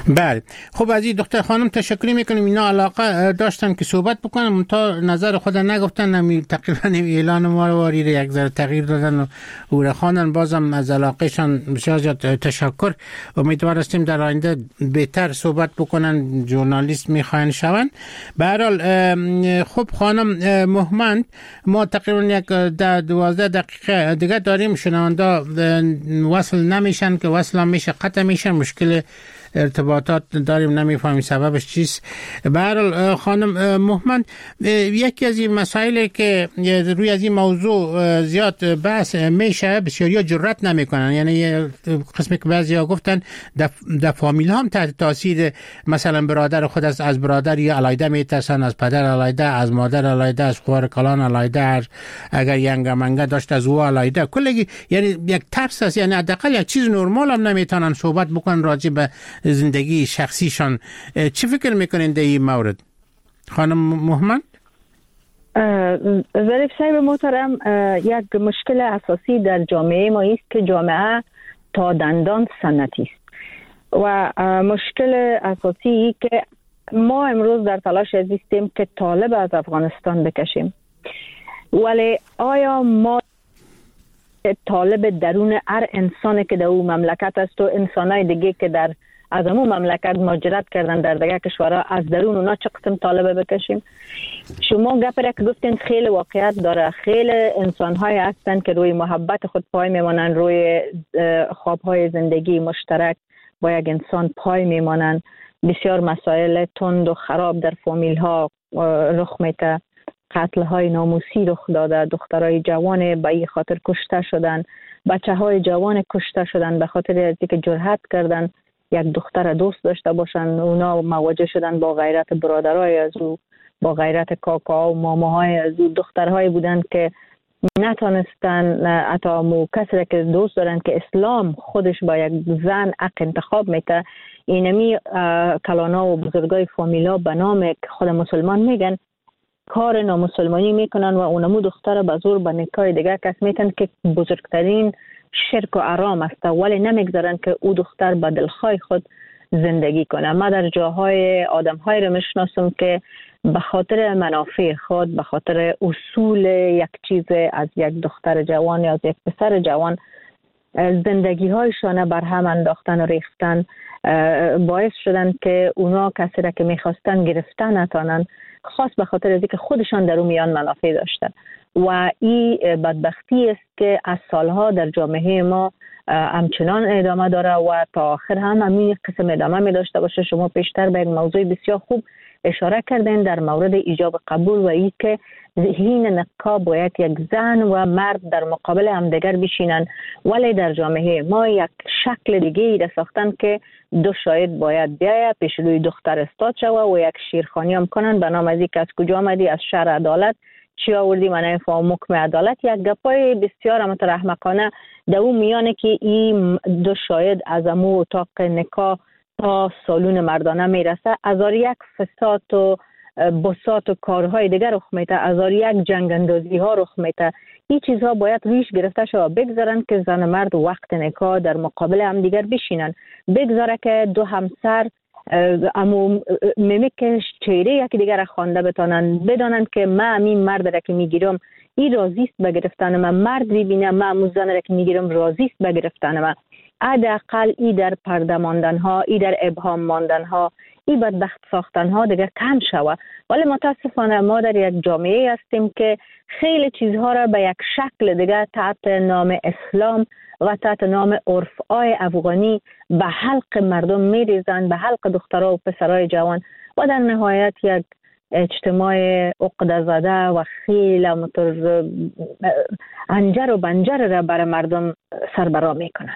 بله. خب از این دختر خانم تشکر میکنیم. اینا علاقه داشتن که صحبت بکنم تا نظر خود نگفتن، نمی تقریبا اعلان ما رو واری یک ذره تغییر دادن و او خواندن. بازم از علاقهشان بسیار زیاد تشکر. امیدوار هستیم در آینده بهتر صحبت بکنن، ژورنالیست میخواین شون. به هر حال خب خانم مهمند، ما تقریبا یک 12 دقیقه دیگه داریم. شنونده وصل نمیشن که وصل هم میشه قطع میشه، مشکل ارتباطات داریم، نمیفهمیم سببش چیست. به هر حال خانم مهمند، یکی از این مسائلی که روی از این موضوع زیاد بحث میشه، بسیاری جرأت نمیکنن. یعنی قسمی که بعضیا گفتن در فامیل هم تحت تاثیر مثلا برادر خود از برادر یا علیده میترسن، از پدر علیده، از مادر علیده، از خواهر کلان علیده، اگر ینگه منگه داشت از او علیده، کلگی یعنی یک ترس است. یعنی حداقل یک چیز نرمال هم نمیتونن صحبت بکنن راجع به زندگی شخصیشان. چی فکر میکنین در این مورد خانم مهمند؟ ظریف صاحب محترم، یک مشکل اساسی در جامعه ما است که جامعه تا دندان سنتی است و مشکل اساسی که ما امروز در تلاش هستیم که طالب از افغانستان بکشیم، ولی آیا ما طالب درون هر انسانی که در اون مملکت است و انسانای دیگه که در از همون مملکت مهاجرت کردن در دیگه کشورها، از درون اونا چه قسم طالبه بکشیم؟ شما گپره که گفتین خیلی واقعیت داره. خیلی انسان‌های هستن که روی محبت خود پای میمانن، روی خواب‌های زندگی مشترک با یک انسان پای میمانن. بسیار مسائل تند و خراب در فامیل‌ها رخ میده. قتل‌های ناموسی رخ داده، دخترای جوان به این خاطر کشته شدن، بچه‌های جوان کشته شدن به خاطر اینکه جرأت کردن یک دختر دوست داشته باشن. اونا مواجه شدن با غیرت برادرای از او، با غیرت کاکا و ماماهای از او. دخترهایی بودن که نتونستن حتی کسی که دوست دارن که اسلام خودش با یک زن حق انتخاب میده. اینمی کلانا و بزرگای فامیلا به نام خود مسلمان میگن کار نامسلمانی میکنن و اونمو دختر به زور به نکاح دیگه کس میتن که بزرگترین شرک و حرام است، ولی نمیگذارن که او دختر به دلخواه خود زندگی کنه. ما در جاهای آدم‌های رو میشناسم که به خاطر منافع خود، به خاطر اصول یک چیز از یک دختر جوان یا از یک پسر جوان زندگی هایشان بر هم انداختن و ریختن، باعث شدن که اونا کسی را که میخواستن گرفتن نتانن، خاص به خاطر از اینکه خودشان در اون میان منافع داشتن. و این بدبختی است که از سالها در جامعه ما همچنان ادامه داره و تا آخر هم همین قسم ادامه می داشته باشه. شما پیشتر به یک موضوع بسیار خوب اشاره کردین در مورد ایجاب قبول و این که حین نکاح باید یک زن و مرد در مقابل همدیگر بشینن، ولی در جامعه ما یک شکل دیگه ای ساختن که دو شاهد باید بیاید پیش روی دختر استاد شوه و یک شیرخوانی هم کنن به نام از اینکه از کجا آمدی، از شهر عدالت چی آوردی، من نمیفهم حکم عدالت. یک گپای بسیار احمقانه در اون میانه که این دو شاهد از امو اتاق نکاح تا سالون مردانه میرسه، ازار یک فساد و بساط و کارهای دیگر رخ میده، ازار یک جنگ اندازی ها رخ میده. این چیزها باید ریش گرفته شود، بگذارن که زن مرد وقت نکاح در مقابل هم دیگر بشینن، بگذاره که دو همسر امو میمیکش چهره یکی دیگر را خوانده بتانن، بدانن که من این مرد را که میگیرم این راضیست به گرفتن من، مرد ببینه من امو زن را که میگیرم راضیست به گرفتن من. حداقل ای در پرده ماندن ها، ای در ابهام ماندن ها، ای بدبخت ساختن ها دیگه کم شود. ولی متاسفانه ما در یک جامعه هستیم که خیلی چیزها را به یک شکل دیگه تحت نام اسلام و تحت نام عرف‌های افغانی به حلق مردم میریزن، به حلق دخترها و پسرای جوان، و در نهایت یک اجتماع عقده زده و خیلی انجر و بنجر را برای مردم سربرا میکنن.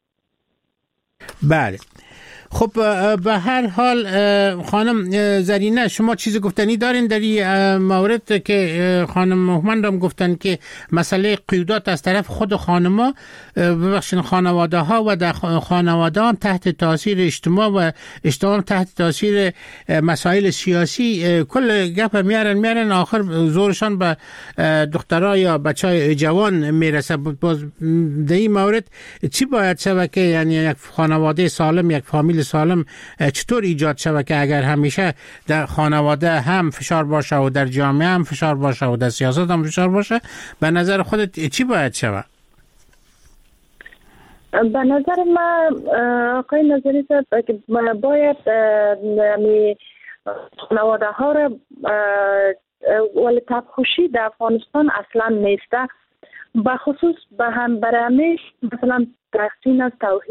بله. خب به هر حال خانم زرینه، شما چیز گفتنی دارین در این مورد که خانم مهمند هم گفتن که مسئله قیودات از طرف خود خانما، ببخشید خانواده ها، و در خانواده هم تحت تاثیر اجتماع و اجتماع تحت تاثیر مسائل سیاسی کل گپ میارن آخر زورشان به دخترها یا بچهای جوان میرسه. باز در این مورد چی باید شود که یعنی یک خانواده سالم، یک فامیل سالم چطور ایجاد شود که اگر همیشه در خانواده هم فشار باشه و در جامعه هم فشار باشه و در سیاست هم فشار باشه، به نظر خودت چی باید شود؟ به نظر من آقای نظری صاحب که باید خانواده ها را ولی تبخوشی در افغانستان اصلا نیسته، بخصوص به هم برهمش مثلا تحقیر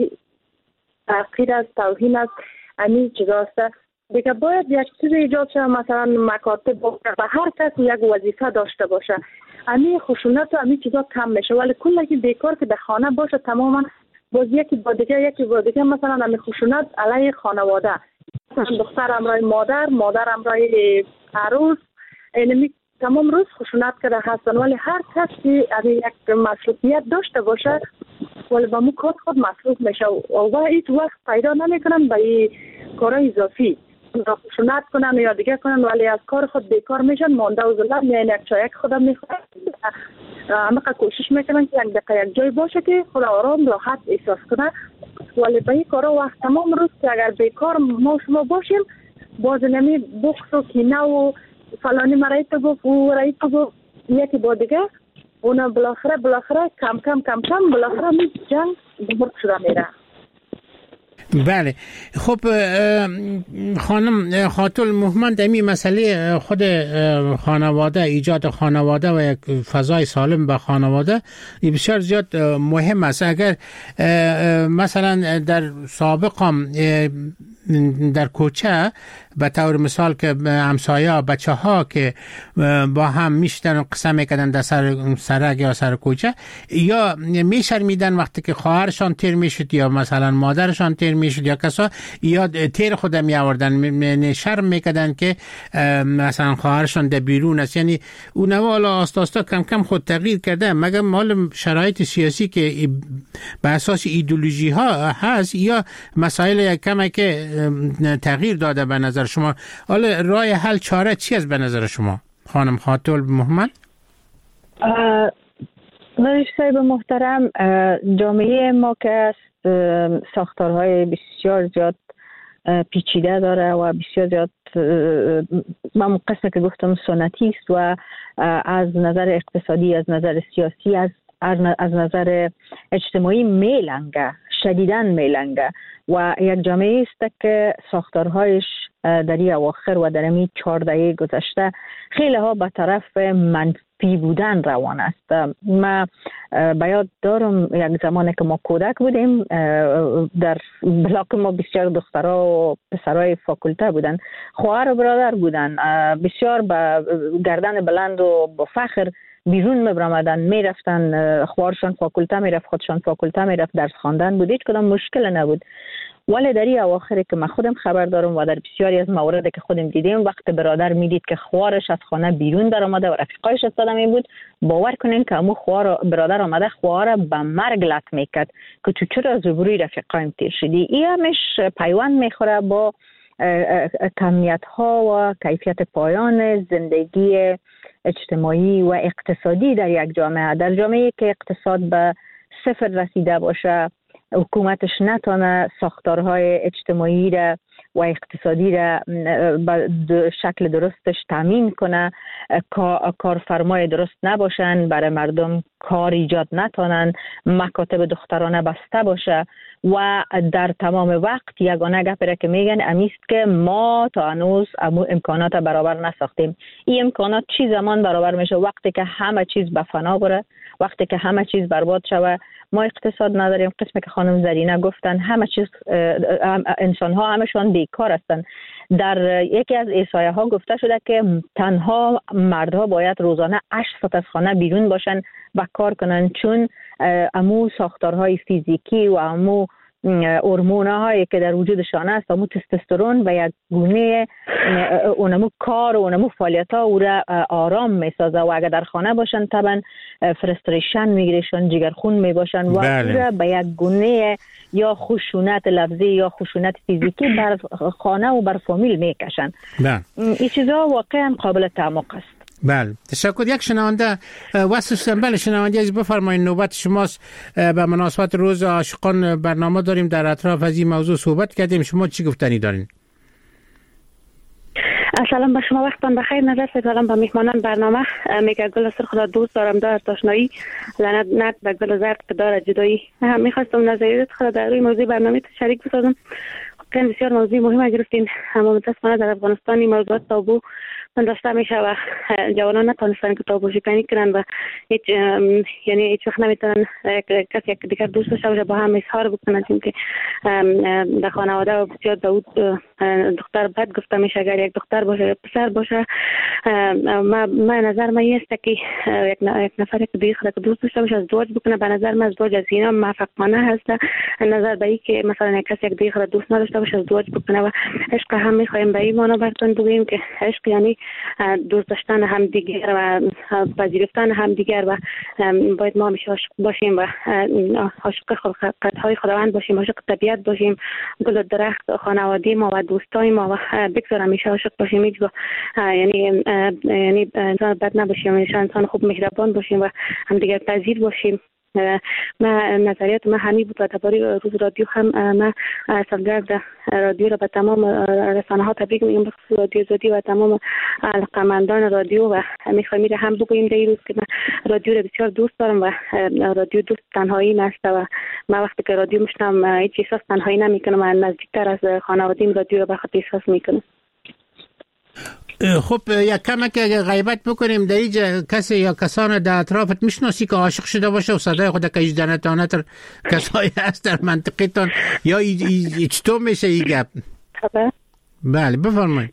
از توهین است همین چیزاست دیگه. باید یک چیز ایجاد شد، مثلا مکاتب به هر کس یک وظیفه داشته باشه، همین خشونت و همین چیزا کم میشه. ولی کلی بیکار که در خانه باشه تماما باز یکی با دیگه مثلا همین خشونت علیه خانواده، مثلا دختر همراه مادر همراه عروس، اینمی تمام روز خشونت کرده هستن. ولی هر کسی یک مسئولیت داشته باشه ولی با مو کار خود مسئول میشه و هیچ وقت پیدا نمیکنن به این کارهای اضافی خشونت کنن یا دیگه کنن، ولی از کار خود بیکار میشن، مانده و ظلم میان یک چایک خودم میخورن. همه کوشش میکنن که یک دقیقه یک جای باشه که خود آرام راحت احساس کنه، ولی به این کارا وقت تمام روز که اگر بیکار ما شما باشیم باز نمی بخص و کینه و فلانی مرایی تو گفت و رایی تو گفت یکی با دیگه اونا بالاخره کم بالاخره می جنگ بزرگ شده میره. بله خب خانم خاتون مهمند، دمی مسئله خود خانواده، ایجاد خانواده و یک فضای سالم به خانواده بسیار زیاد مهم است. اگر مثلا در سابق هم در کوچه به طور مثال که همسایه بچه ها که با هم میشتن و قسم میکردن در سرک یا سر کوچه، یا میشرمیدن وقتی که خواهرشان تیر میشد یا مثلا مادرشان تیر میشد یا کسا یا تیر خودم میآوردن، شرم میکردن که مثلا خواهرشان در بیرون است. یعنی اون والا آستا کم کم خود تغییر کرده، مگر مال شرایط سیاسی که به اساس ایدئولوژی ها هست یا مسائل کمه که تغییر داده به نظر شما؟ حالا راه حل چاره چی است به نظر شما خانم خاتون محمد؟ نریش صاحب محترم، جامعه ما که ساختارهای بسیار زیاد پیچیده داره و بسیار زیاد من قسمه که گفتم سنتی است و از نظر اقتصادی، از نظر سیاسی، از نظر اجتماعی میلنگه، شدیداً میلنگه و یک جامعه است که ساختارهایش در این اواخر و در این 4 دهه گذشته خیلی ها به طرف منفی بودن روان است. ما بیاد دارم یک زمانی که ما کودک بودیم در بلاک ما بسیار دخترها و پسرای فاکولته بودن، خواهر و برادر بودن، بسیار با گردن بلند و با فخر بیرون میبرامدن، میرفتن، خواهرشان فاکولته میرفت، خودشان فاکولته میرفت، درس خواندن بود، هیچ کدام مشکل نبود. ولی در این اواخر که من خودم خبر دارم و در بسیاری از موارد که خودم دیدیم، وقت برادر میدید که خواهرش از خانه بیرون در آمده و رفیقایش استادم این بود، باور کنین که امو برادر آمده خواهر به مرگ لط میکرد که تو چرا از روبروی رفیقایم تیر شدی. این همش پیوند میخوره با کمیت ها و کیفیت پایان زندگی اجتماعی و اقتصادی در یک جامعه. در جامعه که اقتصاد به 0 رسیده باشه، حکومتش نتونه ساختارهای اجتماعی را و اقتصادی را به شکل درستش تامین کنه، کارفرمای درست نباشن، برای مردم کار ایجاد نتونن، مکاتب دخترانه بسته باشه و در تمام وقت یگانه گپی که میگن امیست که ما تا هنوز امکانات برابر نساختیم. این امکانات چی زمان برابر میشه؟ وقتی که همه چیز به فنا بره، وقتی که همه چیز برباد شوه. ما اقتصاد نداریم، قسمی که خانم زرینه گفتن همه چیز، انسان ها همشان بیکار هستن. در یکی از احصایه ها گفته شده که تنها مردها باید روزانه 8 ساعت از خانه بیرون باشن و کار کنن، چون امو ساختارهای فیزیکی و امو هورمون‌هایی که در وجودشان است، امو تستوسترون و یک گونه اونمو کار و اونمو فعالیت‌ها او را آرام می‌سازه و اگر در خانه باشن طبعا فرستریشن میگیرشن، جگرخون میباشن و او را به یک گونه یا خشونت لفظی یا خشونت فیزیکی بر خانه و بر فامیل میکشن. این چیزها واقعا قابل تعمق است. بله تشکر. یک شنونده واسه بله شنونده از بفرمایید نوبت شماست. به مناسبت روز عاشقان برنامه داریم، در اطراف از این موضوع صحبت کردیم. شما چی گفتنی دارین؟ سلام به شما، وقتتان بخیر. نظر سلام به میهمانان برنامه. میگه گل سرخ را دوست دارم دار آشنایی، لعنت نت به گل زرد که دار جدایی. میخواستم نظریات خود در روی موضوع برنامه شریک بسازم. خیلی بسیار موضوع مهم گرفتین، اما متاسفانه در افغانستان این موضوعات تابو داشته میشه و جوانان نتونستن که تابو شکنی کنن و هیچ وقت نمیتونن کسی یک دیگر دوست داشته باشه، با هم اظهار بکنن، چون که در خانواده و بسیار داود دختر بد گفته میشه. اگر یک دختر باشه یا پسر باشه، من نظر من است که یک نفر که دیگه خود دوست داشته باشه ازدواج بکنه. به نظر من ازدواج از اینا موفقانه هست. نظر به این که مثلا کسی یک دیگه خود دوست نداشته باشه ازدواج بکنه و عشق هم میخوایم به این معنا براتون بگیم که عشق یعنی دوست داشتن همدیگر و پذیرفتن همدیگر و باید ما همیشه عاشق باشیم و عاشق خلقت‌های خداوند باشیم، عاشق طبیعت باشیم، گل و درخت خانواده ما و دوستای ما و بگذار همیشه عاشق باشیم. یعنی انسان بد نباشیم، انسان خوب مهربان باشیم و همدیگر پذیر باشیم. نظریات من همین بود و درباره روز رادیو هم من سالگرد رادیو را به تمام رسانه ها تبریک میگم، به خصوص رادیو زادی و تمام علاقه‌مندان رادیو و میخوایم میره هم بگوییم در این روز که من رادیو را بسیار دوست دارم و رادیو دوست تنهایی نست و من وقتی که رادیو میشنم هیچ احساس تنهایی نمیکنم و نزدیکتر از خانواده‌ام رادیو را به خاطر احساس میکنم. خب یک کمک غیبت بکنیم در اینجا کسی یا کسان در اطرافت میشناسی که عاشق شده باشه و صدای خود که اجدانه تانتر کسایی هست در منطقتان یا چطور میشه این گپ؟ بله بفرمایید.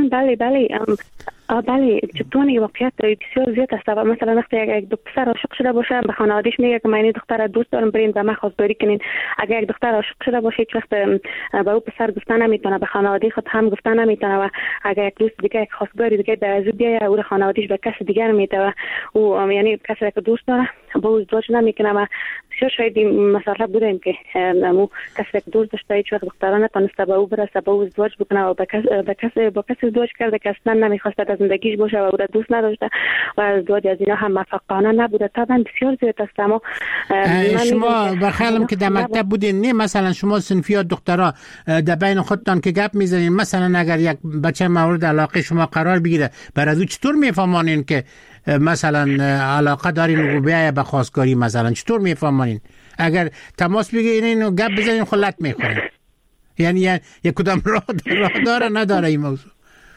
بله چطوری واقعیت بسیار زیاد است. مثلا وقتی یک دختر عاشق شده باشه به خانواده‌اش میگه که من این دختر دوست دارم، برین و من خواستگاری کنین. اگر یک دختر عاشق شده باشه هیچ وقت به او پسر گفتن نمیتونه، به خانواده خود هم گفتن نمیتونه و اگر یک دوست دیگه یک خواستگاری دیگه در از بیای او خانواده‌اش به کس دیگر میده و او یعنی کسی که دوست داره با او ازدواج نمیکنه. و بسیار شاید مسئله بودیم که مو کسی که دوست داشته هیچ وقت دختران نتونسته به او برسه، با او ازدواج بکنه و با کسی ازدواج کرده که اصلا نمیخواسته زندگیش باشه و او را دوست نداشته و ازدواج از اینا هم موفقانه نبوده. طبعا بسیار زیاد است. اما شما بخیالم که در مکتب بودین، نه مثلا شما صنفیات دخترها در بین خودتان که گپ میزنین، مثلا اگر یک بچه مورد علاقه شما قرار بگیره برای او چطور میفهمانین که مثلا علاقه دارین و بیای به خواستگاری؟ مثلا چطور میفهمانین؟ اگر تماس بگیرین و گپ بزنین خلت میخورین، یعنی یک کدام راه داره نداره این موضوع؟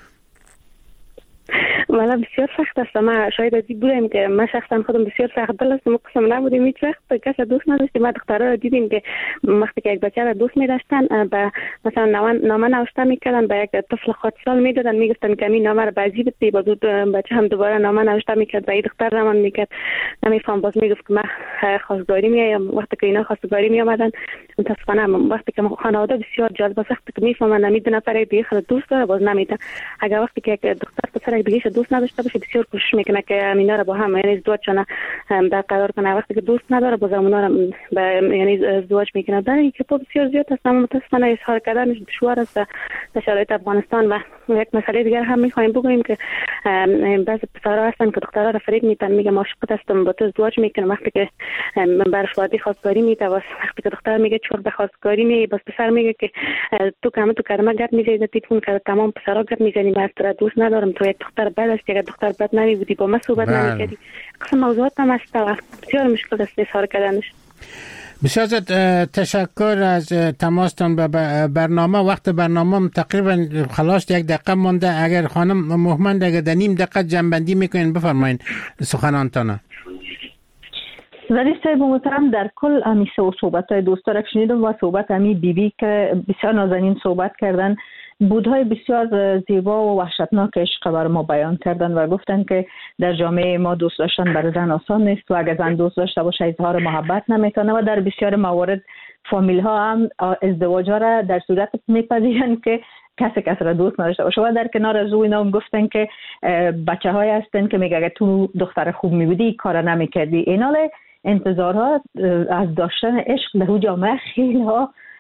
والا بسیار سخت است. ما شاید از این بودیم که من شخصا خودم بسیار سخت دل است، ما قسم نبودیم هیچ وقت کسی دوست نداشتیم. ما دخترها را دیدیم که وقتی که یک بچه را دوست می‌داشتن به مثلا نامه نوشته می‌کردن، به یک طفل خود سال می‌دادن، میگفتن که این نامه را بازی بدی، باز بچه هم دوباره نامه نوشته می‌کرد و این دختر رمان می‌کرد نمی‌فهم، باز میگفت که من خواستگاری میام. وقتی که اینا خواستگاری می‌آمدن متأسفانه وقتی که خانواده بسیار جالب است، وقتی که می‌فهمن نمی‌دونه نفر دیگه خود دوست داره باز نمی‌ده. اگر وقتی که یک دختر پسر دیگه دوست نداشته باشه بسیار کوشش میکنه که اینا را با هم یعنی ازدواج کنه در قرار کنه. وقتی که دوست نداره باز اونا را یعنی ازدواج میکنه. در این که بسیار زیاد است. اما متاسفانه اظهار کردنش دشوار است در شرایط افغانستان. و یک مسئله دیگر هم میخوایم بگوییم که بعضی پسرها هستن که دخترها را فریب میدن، میگه عاشقت هستم با تو ازدواج میکنم. وقتی که برش وادی خواستگاری میده، وقتی که دختر میگه چور به خواستگاری میگه، باز پسر میگه که تو کلمه گپ میزنی تلفن که تمام پسرها گپ میزنی، من تو را دوست ندارم، تو یک دختر بد هستی، اگر دختر بد نمیبودی با من صحبت نمیکردی. قسم موضوعات هم است و بسیار مشکل است اظهار کردنش. بسیار تشکر از تماستان به برنامه. وقت برنامه تقریبا خلاص، یک دقیقه مونده. اگر خانم مهمند اگر در نیم دقیقه جنبندی میکنین بفرمایین سخنانتان. ظریف صاحب محترم، در کل همیشه و صحبت‌های دوستا را شنیدم و صحبت همی بیبی که بسیار نازنین صحبت کردن، بودهای بسیار زیبا و وحشتناک عشق بر ما بیان کردن و گفتن که در جامعه ما دوست داشتن برای زن آسان نیست و اگر زن دوست داشته باشه اظهار محبت نمیتونه و در بسیار موارد فامیل ها هم ازدواج ها را در صورت میپذیرن که کسی را دوست نداشته باشه. و در کنار از او اینا هم گفتن که بچه های هستن که میگه اگر تو دختر خوب میبودی کار نمیکردی. اینال انتظارها از داشتن عشق در جامعه خیلی ها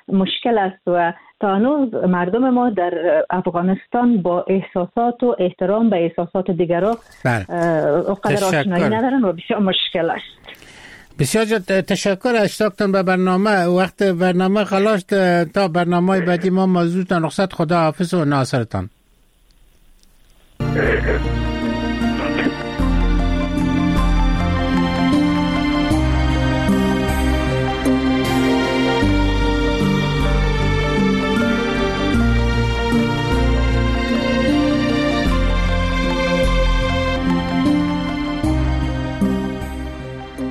مشکل است و تا هنوز مردم ما در افغانستان با احساسات و احترام به احساسات دیگران اونقدر آشنایی ندارن و بسیار مشکل است. بسیار تشکر اشتاقتان به برنامه. وقت برنامه خلاص، تا برنامه بعدی ما موضوع تا رخصت. خدا حافظ و ناصرتان.